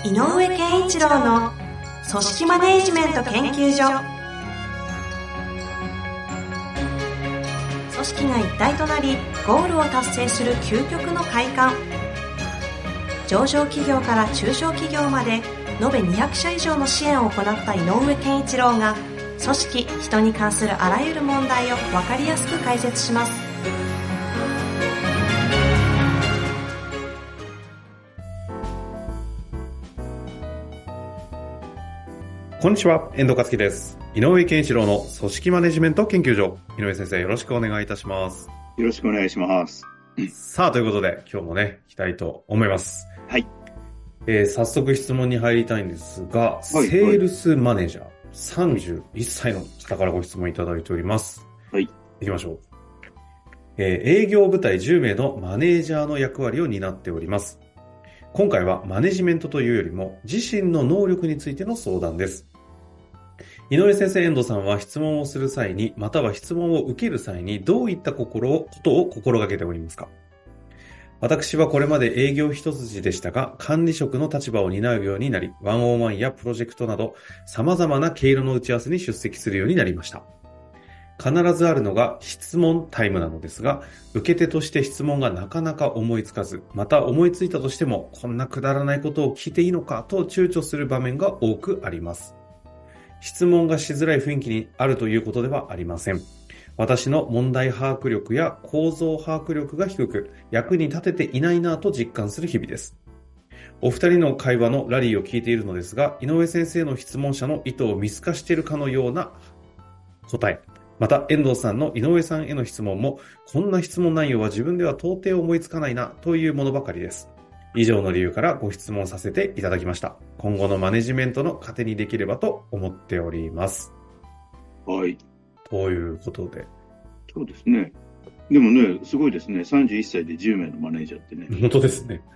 井上健一郎の組織マネジメント研究所。組織が一体となりゴールを達成する究極の快感。上場企業から中小企業まで延べ200社以上の支援を行った井上健一郎が、組織・人に関するあらゆる問題を分かりやすく解説します。 こんにちは、遠藤和樹です。井上健一郎の組織マネジメント研究所。井上先生、よろしくお願いいたします。 よろしくお願いします。 さあ、ということで、今日もね、行きたいと思います。 はい。 早速質問に入りたいんですが、セールスマネージャー、31歳の方からご質問いただいております。 はい。 行きましょう。営業部隊10名のマネージャーの役割を担っております。今回はマネジメントというよりも自身の能力についての相談です。井上先生、遠藤さんは質問をする際に、または質問を受ける際にどういったことを心がけておりますか？私はこれまで営業一筋でしたが、管理職の立場を担うようになり、101やプロジェクトなど様々な毛色の打ち合わせに出席するようになりました。必ずあるのが質問タイムなのですが、受け手として質問がなかなか思いつかず、また思いついたとしても、こんなくだらないことを聞いていいのかと躊躇する場面が多くあります。質問がしづらい雰囲気にあるということではありません。私の問題把握力や構造把握力が低く、役に立てていないなぁと実感する日々です。お二人の会話のラリーを聞いているのですが、井上先生の質問者の意図を見透かしているかのような答え、また遠藤さんの井上さんへの質問も、こんな質問内容は自分では到底思いつかないなというものばかりです。以上の理由からご質問させていただきました。今後のマネジメントの糧にできればと思っております。 はい。 ということで。 そうですね。でもね、すごいですね。31歳で10名のマネージャーってね。 本当ですね。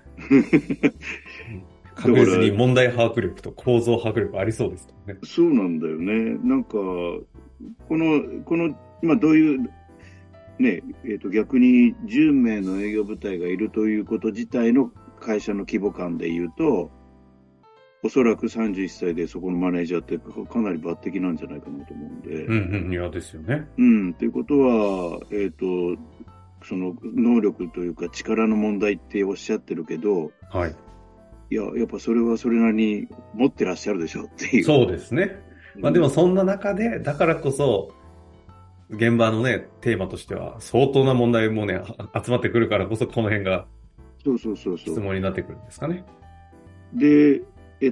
確実に問題把握力と構造把握力ありそうですね。 そうなんだよね。なんか、この、まあどういう、ね、逆に10名の営業部隊がいるということ自体の会社の規模感で言うと、おそらく31歳でそこのマネージャーってかなり抜擢なんじゃないかなと思うんで。 いやですよね。 ということは、その能力というか力の問題っておっしゃってるけど、 はい。 いや、やっぱそれはそれなりに持ってらっしゃるでしょっていう。 そうですね。まあでもそんな中で、だからこそ、現場のね、テーマとしては相当な問題もね、集まってくるからこそこの辺が質問になってくるんですかね。 で、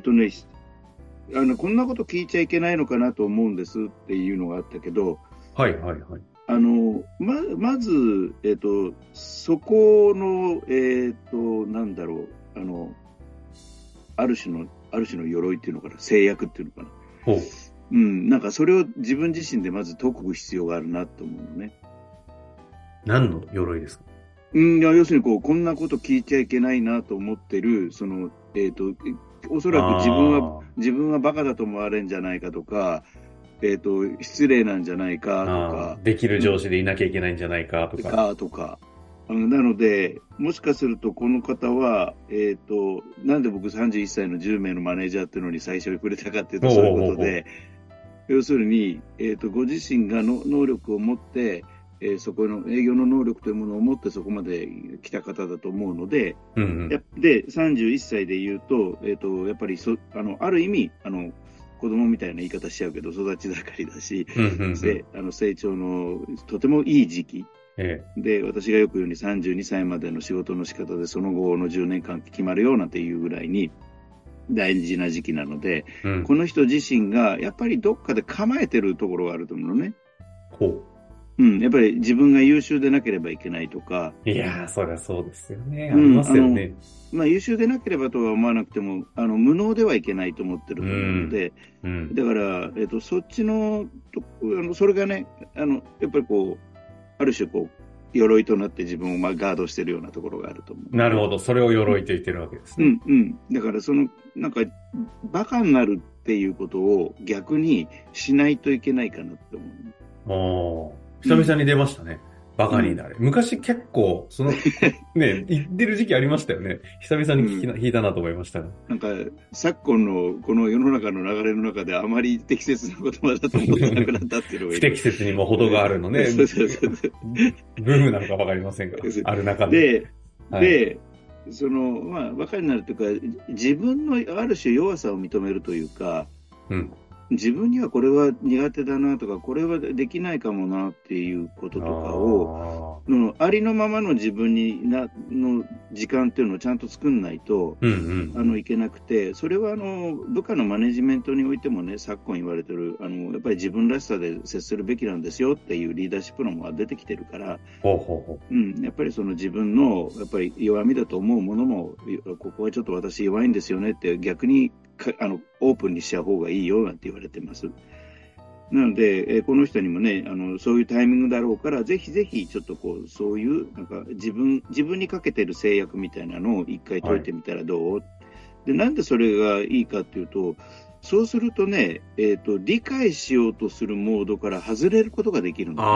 こんなこと聞いちゃいけないのかなと思うんですっていうのがあったけど、 はいはいはい。 まず、そこの、なんだろう、ある種の鎧っていうのかな、制約っていうのかな。 ほう。 なんかそれを自分自身でまず解く必要があるなと思うのね。 何の鎧ですか？ いや、要するにこんなこと聞いちゃいけないなと思ってる、おそらく自分はバカだと思われるんじゃないかとか、失礼なんじゃないかとか。 できる上司でいなきゃいけないんじゃないかとか。 なので、もしかするとこの方は、なんで僕31歳の10名のマネージャーっていうのに最初に触れたかっていうと、そういうことで、要するに、ご自身がの能力を持って、そこの営業の能力というものを持ってそこまで来た方だと思うので、で、31歳で言うと、やっぱりある意味、子供みたいな言い方しちゃうけど、育ち盛りだし、成長のとてもいい時期。で、私がよく言うように32歳までの仕事の仕方でその後の10年間決まるようなっていうぐらいに大事な時期なので、この人自身がやっぱりどっかで構えてるところがあると思うのね。やっぱり自分が優秀でなければいけないとか。 いやー、そりゃそうですよね。ありますよね。 優秀でなければとは思わなくても、無能ではいけないと思ってると思うので、だから、そっちの、それがね、やっぱりある種鎧となって自分をガードしてるようなところがあると思う。 なるほど。それを鎧と言ってるわけですね。 だからなんか、バカになるっていうことを逆にしないといけないかなって思う。 久々に出ましたね。 バカになれ。昔結構、ね、言ってる時期ありましたよね。久々に弾いたなと思いましたが。 なんか、昨今のこの世の中の流れの中であまり適切な言葉だと思ってなくなったっていうのが不適切にも程があるのね。 そうそうそう。 ブームなのかわかりませんが、ある中で。 で、まあ、バカになるというか、自分のある種弱さを認めるというか、自分にはこれは苦手だなとか、これはできないかもなっていうこととかを、ありのままの自分の時間っていうのをちゃんと作んないと、いけなくて、それは部下のマネジメントにおいてもね、昨今言われてる、やっぱり自分らしさで接するべきなんですよっていうリーダーシップ論が出てきてるから、やっぱり自分のやっぱり弱みだと思うものも、ここはちょっと私弱いんですよねって逆にオープンにしちゃう方がいいよなんて言われてます。なので、この人にもね、そういうタイミングだろうから、ぜひぜひちょっとそういうなんか自分にかけてる制約みたいなのを一回解いてみたらどう？で、なんでそれがいいかっていうと、そうするとね、理解しようとするモードから外れることができるんだ、ね。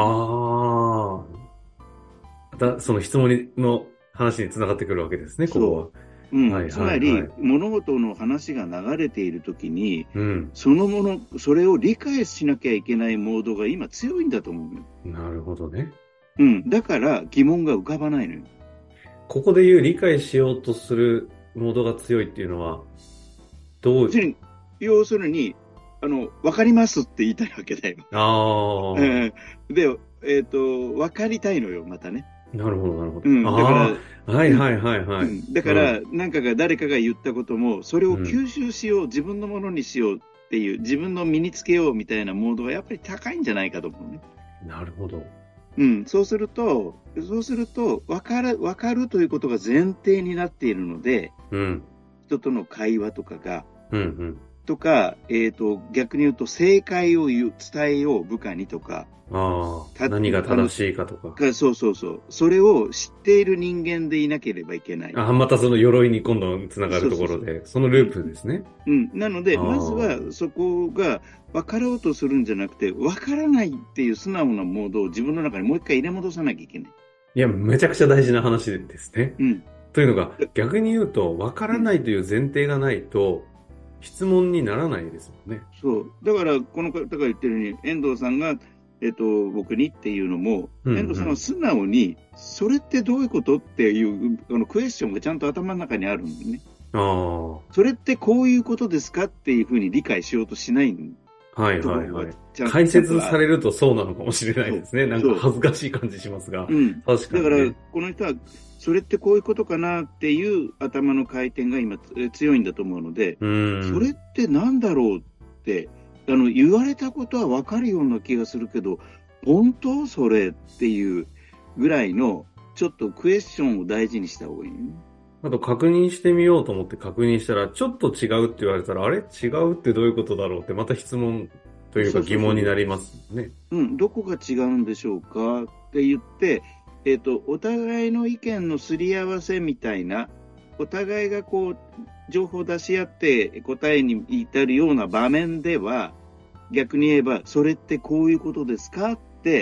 その質問の話につながってくるわけですね、ここは。 つまり、物事の話が流れているときに、それを理解しなきゃいけないモードが今強いんだと思うのよ。 なるほどね。 だから疑問が浮かばないのよ。 ここで言う理解しようとするモードが強いっていうのは、 要するに、わかりますって言いたいわけだよ。で、わかりたいのよ、またね。 なるほど、なるほど。 だから、誰かが言ったことも、それを吸収しよう、自分のものにしようっていう、自分の身につけようみたいなモードがやっぱり高いんじゃないかと思うね。 なるほど。 そうすると、わかるということが前提になっているので、人との会話とかが、とか、逆に言うと正解を伝えよう部下にとか、 何が正しいかとか。 そう。それを知っている人間でいなければいけない。 またその鎧に今度つながるところで、そのループですね。 なので、まずはそこが分かろうとするんじゃなくて、分からないっていう素直なモードを自分の中にもう一回入れ戻さなきゃいけない。 いや、めちゃくちゃ大事な話ですね。というのが、逆に言うと、分からないという前提がないと、質問にならないですもんね。 そう。だから、この方が言ってるように、遠藤さんが、僕にっていうのも、遠藤さんは素直に、それってどういうことっていうクエスチョンがちゃんと頭の中にあるんでね。それってこういうことですかっていうふうに理解しようとしないん解説されるとそうなのかもしれないですね。なんか恥ずかしい感じしますが。確かに、 だから、この人は、それってこういうことかなっていう頭の回転が今強いんだと思うので、それってなんだろうって、言われたことは分かるような気がするけど、本当それっていうぐらいの、ちょっとクエスチョンを大事にした方がいいね。 あと確認してみようと思って確認したら、ちょっと違うって言われたら、あれ違うってどういうことだろうって、また質問というか疑問になりますね。 どこが違うんでしょうかって言って、お互いの意見のすり合わせみたいな、お互いが情報を出し合って答えに至るような場面では、逆に言えば、それってこういうことですかって、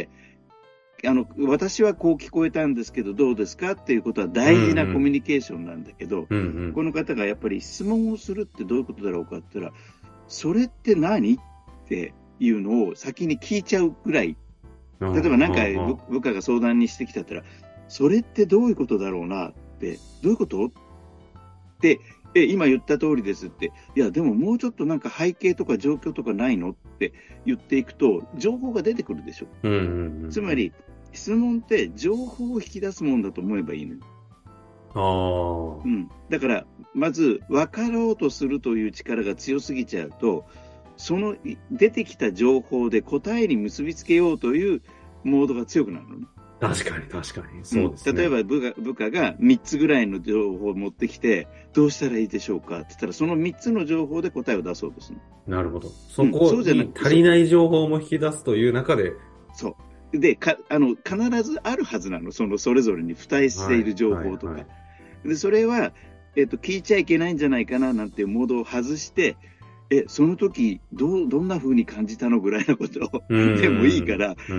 私はこう聞こえたんですけど、どうですかっていうことは大事なコミュニケーションなんだけど、この方がやっぱり質問をするってどういうことだろうかって言ったら、それって何っていうのを先に聞いちゃうぐらい、例えばなんか部下が相談にしてきたったら、それってどういうことだろうなって、どういうことって、今言った通りですって、いやでももうちょっとなんか背景とか状況とかないのって言っていくと、情報が出てくるでしょ。つまり、質問って情報を引き出すもんだと思えばいいのよ。だから、まず分かろうとするという力が強すぎちゃうと、その出てきた情報で答えに結びつけようというモードが強くなるのね。 確かに。そうですね。 例えば部下が3つぐらいの情報を持ってきて、どうしたらいいでしょうかって言ったら、その3つの情報で答えを出そうとする。 なるほど。そこに足りない情報も引き出すという中で。 そう。で、必ずあるはずなの。それぞれに付帯している情報とか。で、それは、聞いちゃいけないんじゃないかななんていうモードを外して、その時、どんな風に感じたのぐらいのことでもいいから、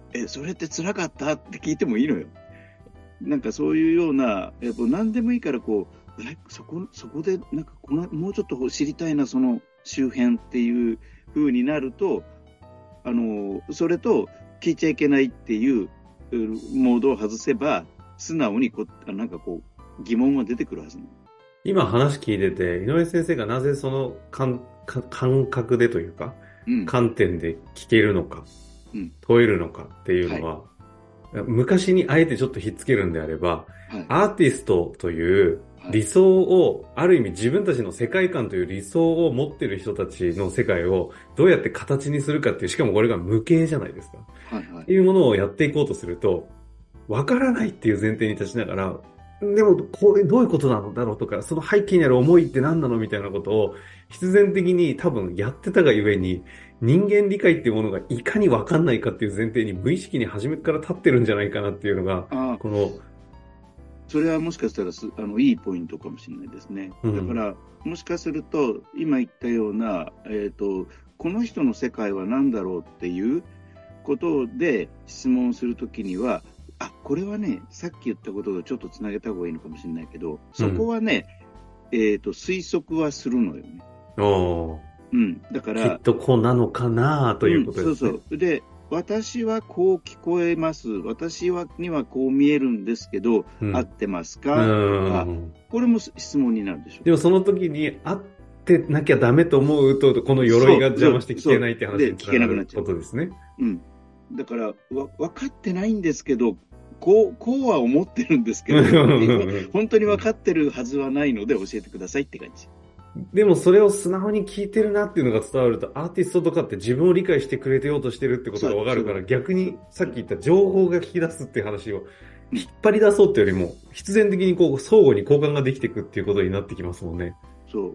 それって辛かったって聞いてもいいのよ。なんかそういうような、何でもいいからそこで、なんかもうちょっと知りたいな、その周辺っていう風になると、それと聞いちゃいけないっていうモードを外せば、素直になんか疑問は出てくるはずなの。 今話聞いてて、井上先生がなぜその感覚でというか、観点で聞けるのか、問えるのかっていうのは、昔にあえてちょっとひっつけるんであれば、アーティストという理想を、ある意味自分たちの世界観という理想を持ってる人たちの世界をどうやって形にするかっていう、しかもこれが無形じゃないですか。っていうものをやっていこうとすると、わからないっていう前提に立ちながら、でも、どういうことなのだろうとか、その背景にある思いって何なのみたいなことを、必然的に多分やってたがゆえに、人間理解っていうものがいかにわかんないかっていう前提に無意識に初めから立ってるんじゃないかなっていうのが、 それはもしかしたらいいポイントかもしれないですね。だから、もしかすると、今言ったような、この人の世界は何だろうっていうことで質問するときには、これはね、さっき言ったこととちょっとつなげた方がいいのかもしれないけど、そこはね、推測はするのよね。だから。 きっとこうなのかなということですね。 そう。で、私はこう聞こえます。私にはこう見えるんですけど、合ってますかとか、これも質問になるでしょ。 でもその時に合ってなきゃダメと思うと、この鎧が邪魔して聞けないって話につながることですね。 だから、分かってないんですけど、こうは思ってるんですけど、本当に分かってるはずはないので教えてくださいって感じ。 でもそれを素直に聞いてるなっていうのが伝わると、アーティストとかって自分を理解してくれてようとしてるってことが分かるから、逆にさっき言った情報が聞き出すっていう話を引っ張り出そうってよりも、必然的に相互に交換ができていくっていうことになってきますもんね。 そう。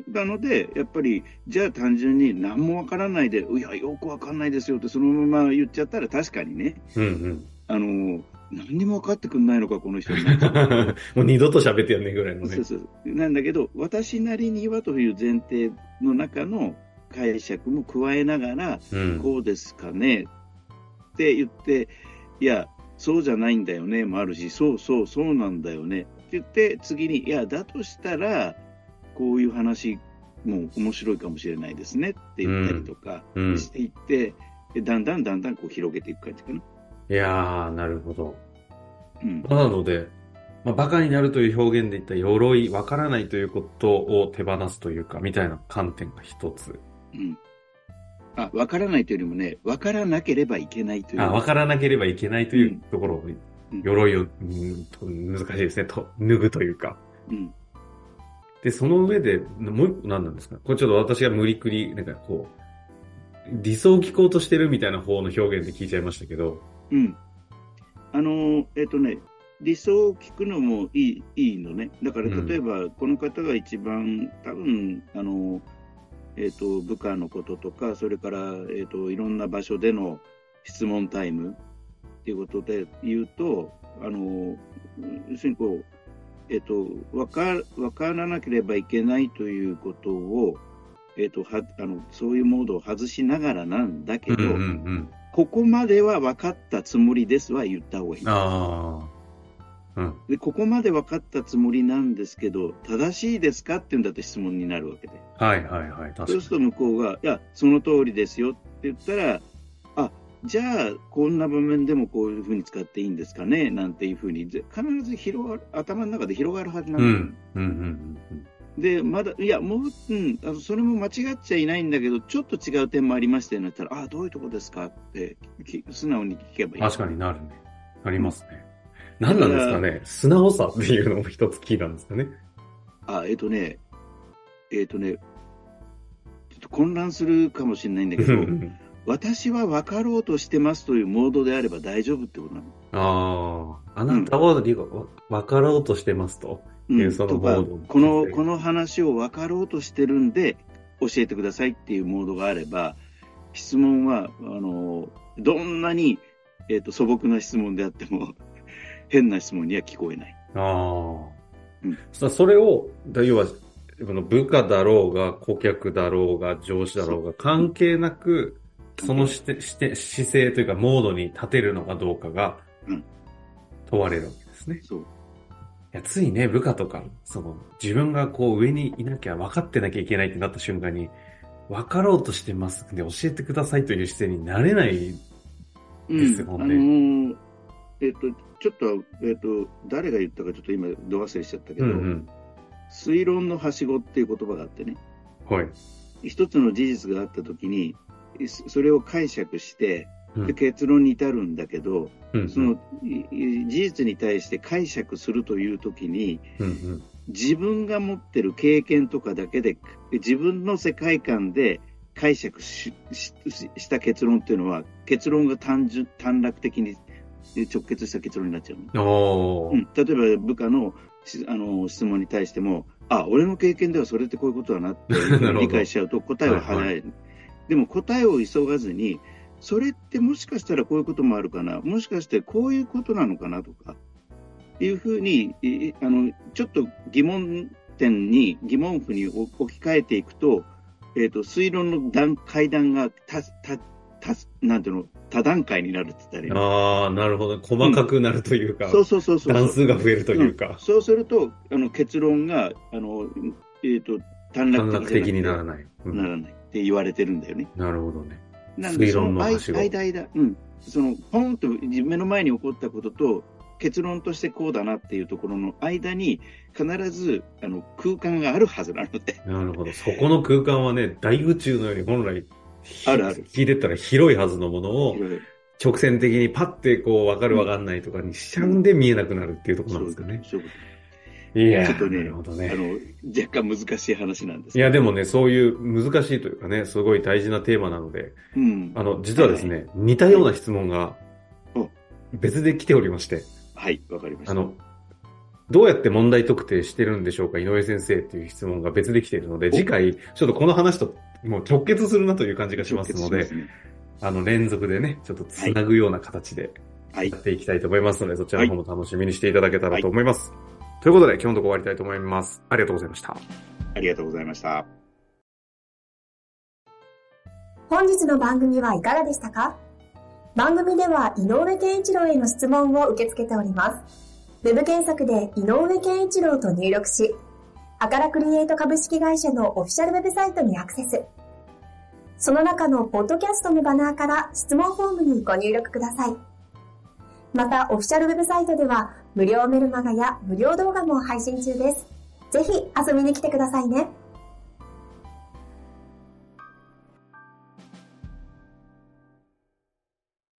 なので、やっぱり、じゃあ単純に何もわからないで、よくわかんないですよってそのまま言っちゃったら確かにね、何にも分かってくんないのか、この人になっちゃう。 もう二度と喋ってやんねえぐらいのね。 そう。なんだけど、私なりにはという前提の中の解釈も加えながら、こうですかねって言って、いや、そうじゃないんだよねもあるし、そうなんだよねって言って、次に、いや、だとしたら、こういう話も面白いかもしれないですねって言ったりとかしていって、だんだん広げていく感じかな。 いやー、なるほど。なので、バカになるという表現で言った鎧、わからないということを手放すというか、みたいな観点が一つ。 わからないというよりもね、わからなければいけないという。 わからなければいけないというところを、鎧を、難しいですね、脱ぐというか。で、その上で、もう一個何なんですか？これちょっと私が無理くり、理想を聞こうとしてるみたいな方の表現で聞いちゃいましたけど。 理想を聞くのもいいのね。だから例えば、この方が一番多分、部下のこととか、それから、いろんな場所での質問タイムっていうことで言うと、要するにわからなければいけないということを、そういうモードを外しながらなんだけど、ここまでは分かったつもりですは言った方がいい。でここまで分かったつもりなんですけど、正しいですかって言うんだって質問になるわけで。そうすると向こうが、いや、その通りですよって言ったら、じゃあ、こんな場面でもこういうふうに使っていいんですかねなんていうふうに、必ず頭の中で広がるはずなんだよ。で、まだ、いや、もう、それも間違っちゃいないんだけど、ちょっと違う点もありましてなったら、どういうとこですかって素直に聞けばいい。 確かになるね。ありますね。何なんですかね。素直さっていうのも一つキーなんですかね。 ちょっと混乱するかもしれないんだけど、私は分かろうとしてますというモードであれば大丈夫ってことなの。 あなたは分かろうとしてますというそのモード。 この話を分かろうとしてるんで教えてくださいっていうモードがあれば、質問はどんなに、素朴な質問であっても変な質問には聞こえない。 それを要は部下だろうが顧客だろうが上司だろうが関係なくその姿勢というかモードに立てるのかどうかが問われるわけですね。 そう。 いや、ついね、部下とか、自分がこう上にいなきゃ分かってなきゃいけないってなった瞬間に、分かろうとしてますんで教えてくださいという姿勢になれないですよね。 ちょっと、誰が言ったかちょっと今、ど忘れしちゃったけど、 うんうん、 推論のはしごっていう言葉があってね、 はい。 一つの事実があったときに、それを解釈して、 うんで結論に至るんだけど、 うんうん、 その事実に対して解釈するというときに、 うんうん、 自分が持ってる経験とかだけで、自分の世界観で解釈した結論っていうのは、結論が短絡的に直結した結論になっちゃうの。例えば部下の質問に対しても、俺の経験ではそれってこういうことだなって理解しちゃうと答えは早い。はいはい、でも答えを急がずに、それってもしかしたらこういうこともあるかな、もしかしてこういうことなのかなとか、いうふうに、ちょっと疑問符に置き換えていくと、推論の階段がなんていうの、多段階になるって言ったらいい。 なるほど。細かくなるというか、 そう段数が増えるというか。 そうすると、結論が、短絡的にならない。 ならないって言われてるんだよね。 なるほどね。 推論のはしご。ポンと目の前に起こったことと、結論としてこうだなっていうところの間に、必ず、空間があるはずなので。 なるほど。そこの空間はね、大宇宙のように本来、 あるある。 聞いてったら広いはずのものを、直線的にパッてこう、わかるわかんないとかにしちゃうんで見えなくなるっていうところなんですかね。いや、 ちょっとね、 なるほどね。 若干難しい話なんですいや、でもね、そういう難しいというかね、すごい大事なテーマなので、実はですね、似たような質問が別で来ておりまして。 はい、わかりました。 どうやって問題特定してるんでしょうか、井上先生っていう質問が別で来ているので、次回、ちょっとこの話ともう直結するなという感じがしますので、連続でね、ちょっとつなぐような形でやっていきたいと思いますので、そちらの方も楽しみにしていただけたらと思います。ということで、今日のところ終わりたいと思います。ありがとうございました。 ありがとうございました。 本日の番組はいかがでしたか？番組では井上健一郎への質問を受け付けております。ウェブ検索で井上健一郎と入力し、アカラクリエイト株式会社のオフィシャルウェブサイトにアクセス。その中のポッドキャストのバナーから質問フォームにご入力ください。また、オフィシャルウェブサイトでは無料メルマガや無料動画も配信中です。ぜひ遊びに来てくださいね。